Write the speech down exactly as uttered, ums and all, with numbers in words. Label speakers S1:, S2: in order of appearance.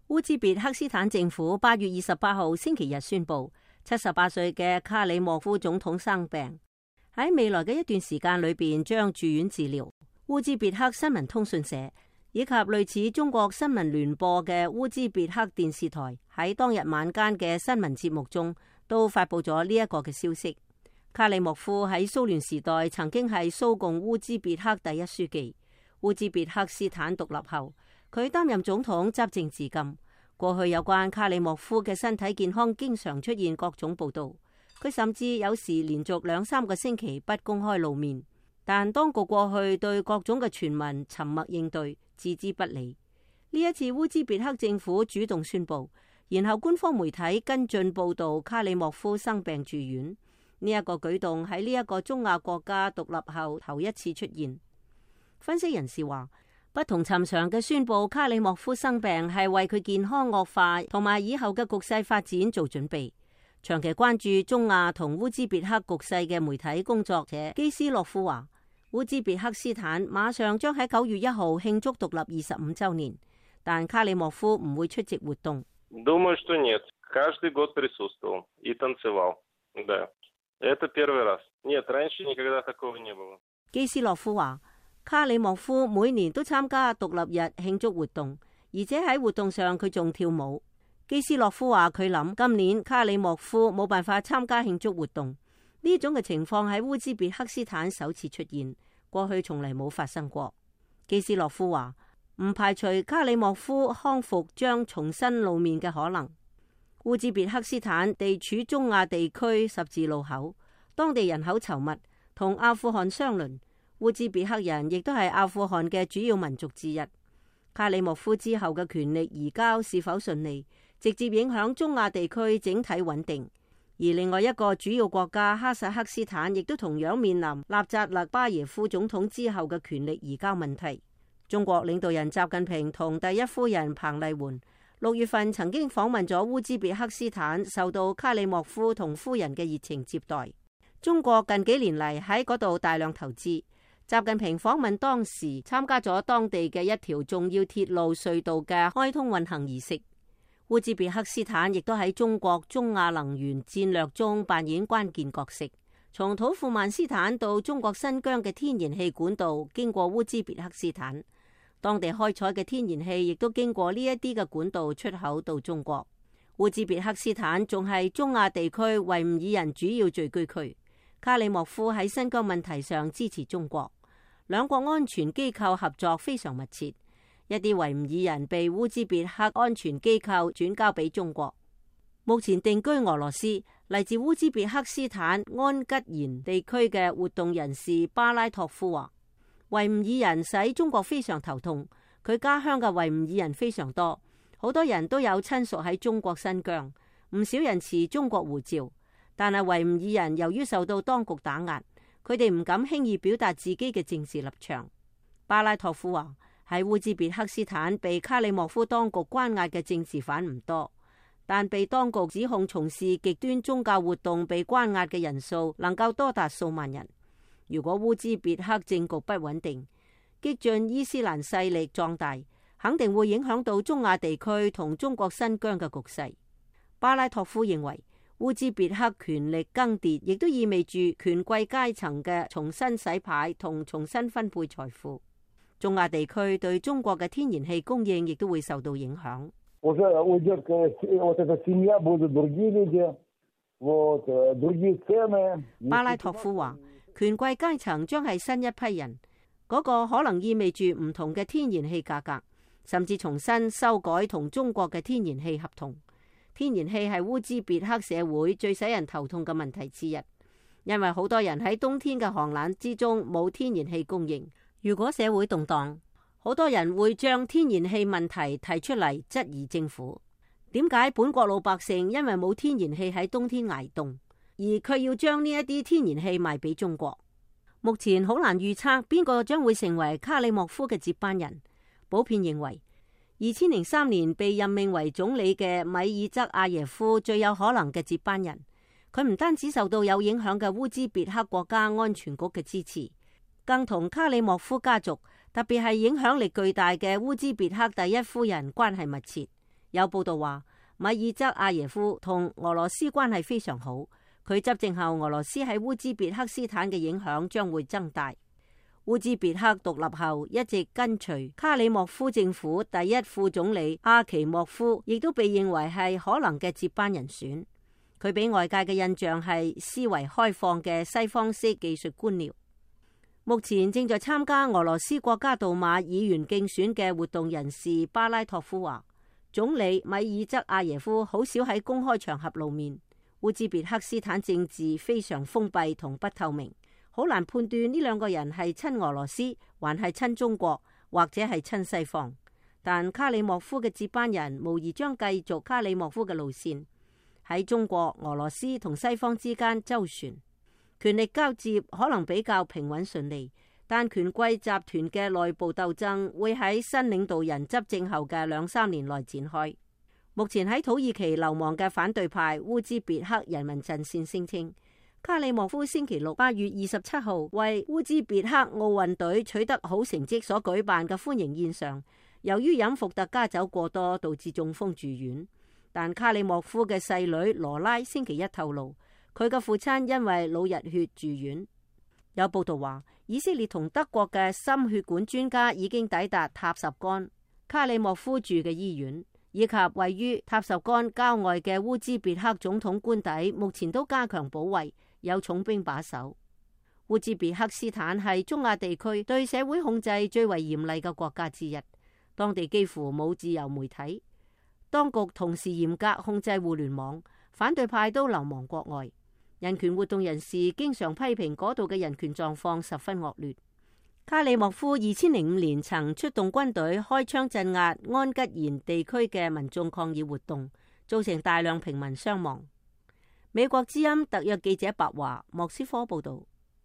S1: 烏茲別克斯坦政府八月二十八號星期日宣布，七十八歲嘅卡里莫夫總統生病，喺未來嘅一段時間裏邊將住院治療。烏茲別克新聞通訊社以及類似中國新聞聯播嘅烏茲別克電視台喺當日晚間嘅新聞節目中都發佈咗呢一個嘅消息。卡里莫夫喺蘇聯時代曾經係蘇共烏茲別克第一書記。烏茲別克斯坦獨立後，佢擔任總統執政至今。過去有關卡里莫夫嘅身體健康經常出現各種報道，佢甚至有時連續兩三個星期不公開露面。但當局過去對各種嘅傳聞沉默應對，置之不理。呢一次烏茲別克政府主動宣布，然後官方媒體跟進報道卡里莫夫生病住院。呢一個舉動喺呢一個中亞國家獨立後頭一次出現。分析人士話，不同尋常嘅宣布卡里莫夫生病係為佢健康惡化同埋以後嘅局勢發展做準備。長期關注中亞同烏茲別克局勢嘅媒體工作者基斯洛夫話，烏茲別克斯坦馬上將喺九月一號慶祝獨立二十五週年，但卡里莫夫唔會出席活動。
S2: Думаю, что нет. Каждый год присутствовал и танцевал. Да. Это первый раз. Нет, раньше никогда такого не было.
S1: 基斯洛夫話，卡里莫夫每年都參加獨立日慶祝活動，而且喺活動上佢仲跳舞。基斯洛夫話佢諗今年卡里莫夫冇辦法參加慶祝活動，呢種嘅情況喺烏茲別克斯坦首次出現，過去從嚟冇發生過。基斯洛夫話唔排除卡里莫夫康復將重新露面嘅可能。烏茲別克斯坦地處中亞地區十字路口，當地人口稠密，同阿富汗相鄰。烏茲別克人亦都係阿富汗嘅主要民族之一。卡里莫夫之後嘅權力移交是否順利，直接影響中亞地區整體穩定。而另外一個主要國家哈薩克斯坦亦都同樣面臨納扎勒巴耶夫總統之後嘅權力移交問題。中國領導人習近平同第一夫人彭麗媛六月份曾經訪問咗烏茲別克斯坦，受到卡里莫夫同夫人嘅熱情接待。中國近幾年嚟喺嗰度大量投資。習近平訪問當時參加咗當地嘅一條重要鐵路隧道嘅開通運行儀式。烏茲別克斯坦亦都喺中國中亞能源戰略中扮演關鍵角色。從土庫曼斯坦到中國新疆嘅天然氣管道經過烏茲別克斯坦，當地開採嘅天然氣亦都經過呢一啲嘅管道出口到中國。烏茲別克斯坦仲係中亞地區維吾爾人主要聚居區。卡里莫夫喺新疆問題上支持中國，兩國安全機構合作非常密切。一啲維吾爾人被烏茲別克安全機構轉交俾中國。目前定居俄羅斯，嚟自烏茲別克斯坦安吉延地區嘅活動人士巴拉托夫話，維吾爾人使中國非常頭痛。佢家鄉嘅維吾爾人非常多，好多人都有親屬喺中國新疆，唔少人持中國護照。但係維吾爾人由於受到當局打壓，佢哋唔敢輕易表達自己嘅政治立場。巴拉托夫話，喺烏茲別克斯坦被卡里莫夫當局關押嘅政治犯唔多，但被當局指控從事極端宗教活動被關押嘅人數能夠多達數萬人。如果烏茲別克政局不穩定，激進伊斯蘭勢力壯大，肯定會影響到中亞地區同中國新疆嘅局勢。巴拉托夫認為，烏茲別克權力更迭，亦都意味住權貴階層嘅重新洗牌同重新分配財富。中亞地區對中國嘅天然氣供應亦都會受到影響。巴拉托夫話，權貴階層將係新一批人，嗰個可能意味住唔同嘅天然氣價格，甚至重新修改同中國嘅天然氣合同。天然氣係烏茲別克社會最使人頭痛嘅問題之一，因為好多人喺冬天嘅寒冷之中冇天然氣供應。如果社會動盪，好多人會將天然氣問題提出嚟質疑政府。點解本國老百姓因為冇天然氣喺冬天捱凍，而佢要將呢一啲天然氣賣俾中國？目前好難預測邊個將會成為卡里莫夫嘅接班人。普遍認為，二千零三年被任命為總理嘅米爾則阿耶夫最有可能嘅接班人。佢唔單止受到有影響嘅烏茲別克國家安全局嘅支持，更同卡里莫夫家族，特別係影響力巨大嘅烏茲別克第一夫人關係密切。 有報道話，米爾則阿耶夫同俄羅斯關係非常好，佢執政後，俄羅斯喺烏茲別克斯坦嘅影響將會增大。烏茲別克獨立後一直跟隨卡里莫夫政府第一副總理阿奇莫夫，亦都被認為係可能嘅接班人選。佢俾外界嘅印象係思維開放嘅西方式技術官僚。目前正在參加俄羅斯國家杜馬議員競選嘅活動人士巴拉托夫話，總理米爾則阿耶夫好少喺公開場合露面。烏茲別克斯坦政治非常封閉同不透明，好難判斷呢兩個人係親俄羅斯，還係親中國，或者係親西方。但卡里莫夫嘅接班人無疑將繼續卡里莫夫嘅路線，喺中國、俄羅斯同西方之間周旋。權力交接可能比較平穩順利，但權貴集團嘅內部鬥爭會喺新領導人執政後嘅兩三年內展開。目前喺土耳其流亡嘅反對派烏茲別克人民陣線聲稱，卡里莫夫星期六八月二十七號為烏茲別克奧運隊取得好成績所舉辦嘅歡迎宴上，由於飲伏特加酒過多導致中風住院。但卡里莫夫嘅細女羅拉星期一透露，佢嘅父親因為腦溢血住院。有報道話，以色列同德國嘅心血管專家已經抵達塔什干卡里莫夫住嘅醫院，以及位於塔什干郊外嘅烏茲別克總統官邸，目前都加強保衛，有重兵把守。烏茲別克斯坦係中亞地區對社會控制最為嚴厲嘅國家之一，當地幾乎冇自由媒體，當局同時嚴格控制互聯網，反對派都流亡國外。人權活動人士經常批評嗰度嘅人權狀況十分惡劣。卡里莫夫二千零五年曾出動軍隊開槍鎮壓安吉延地區嘅民眾抗議活動，造成大量平民傷亡。美國之音特約記者白華莫斯科報道。